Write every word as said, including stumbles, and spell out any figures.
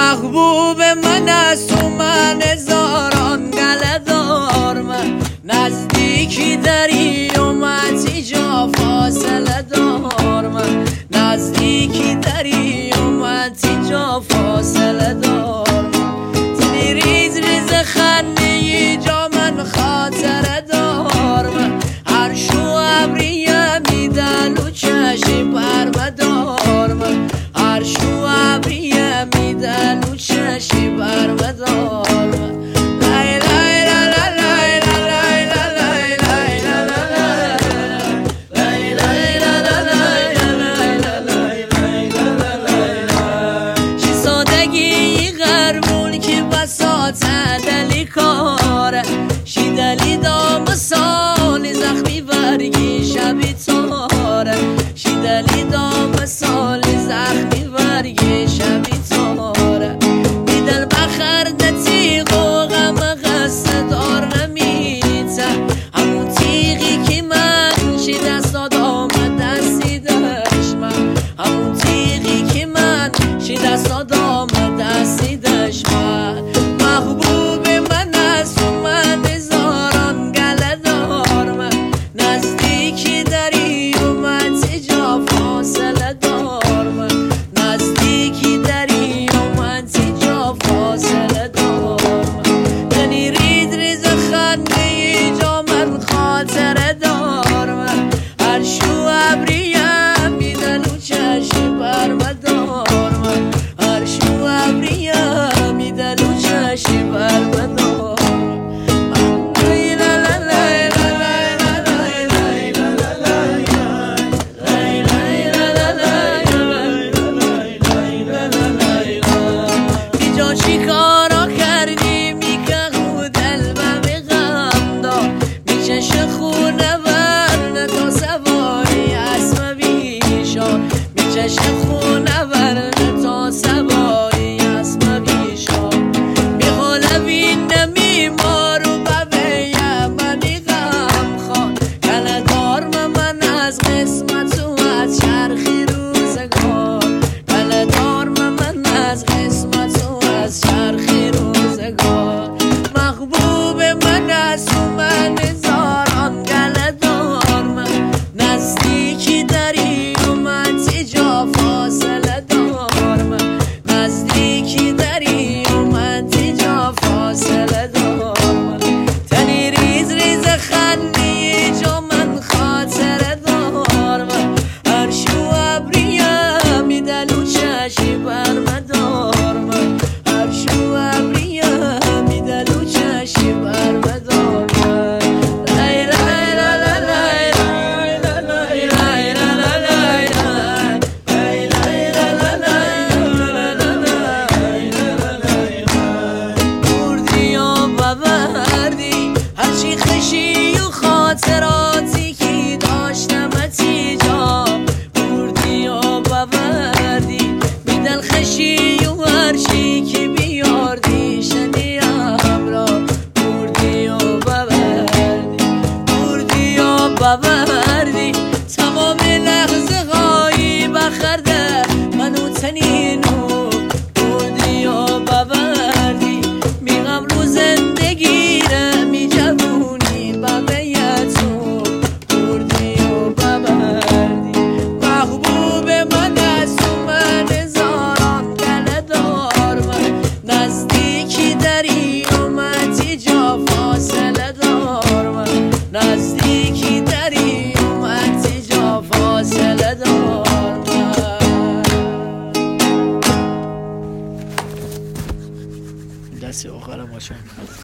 محبوب من است و من هزاران گله دار، من نزدیکی داری و من تیجا فاصله دار، من نزدیکی داری و من تیجا فاصله دار، تنی ریز ریز خنده جا من خاطره دار، من هر شو ابریه میدن و چشی برمدار، من هر شو ابریه میدن و چشی برمدار، من لای لای لای لای لای لای لای لای لای لای چی سادگی غربون که بساط دلی کاره، شی دلی دام سالی زخمی برگی شبی تاره، شی دلی دام سالی زخمی برگی شبی تاره، میدل بخرد تیغ و غم قصد دار نمیته، همون تیغی که من شی دست دادم دستی دشمن، همون تیغی که من شی دست دادم دستی دشمن، محبوب من است و من هزاران گله دار، من نزدیکی داری و من تیجا فاصله دار، من نزدیکی داری و من تیجا فاصله دار، من تنی رید ریز خنده جا من خاطره دار، من هر شو ابریه میدن و چشی برمدار، من هر شو ابریه میدن و چشی برمدار، چی کارا کردی میگه خود دلبم غم دار، میچش خونه ورنه تا سواری اسم بیشار، میچش خونه ورنه تا سواری اسم بیشار، میخوالوین نمیمار و ببیه منی غم خان، گله دار من از قسمت و از چرخی روزگار، گله دار من از قسمت و از چرخی روزگار، محبوب من است و من هزاران گله دار، من نزدیکی داری و من تیجا فاصله دار، من نزدیکی داری و من تیجا فاصله دار، من تنی ریز ریز خندی جا من خاطره دار، من هر شو ابریه میدن و چشی برمدار، من هر شو ابریه میدن و چشی برمدار، من لای لای لای لای لای لای لای بردی و ببردی هرچی خشی و خاطراتی که داشتم تیجا، بردی و ببردی میدل خشی و هرچی که بیاردی شنیم را، بردی و ببردی بردی و ببردی تمام لحظه هایی بخرده منو تنینو، بردی و ببردی میغم رو زندگی رمی جوونی بقیتو، بردی و ببردی محبوب من است و من هزاران گله دار، من نزدیکی داری و من تیجا فاصله دار، من نزدیکی داری و من تیجا فاصله دار، من دست آخرم باشم.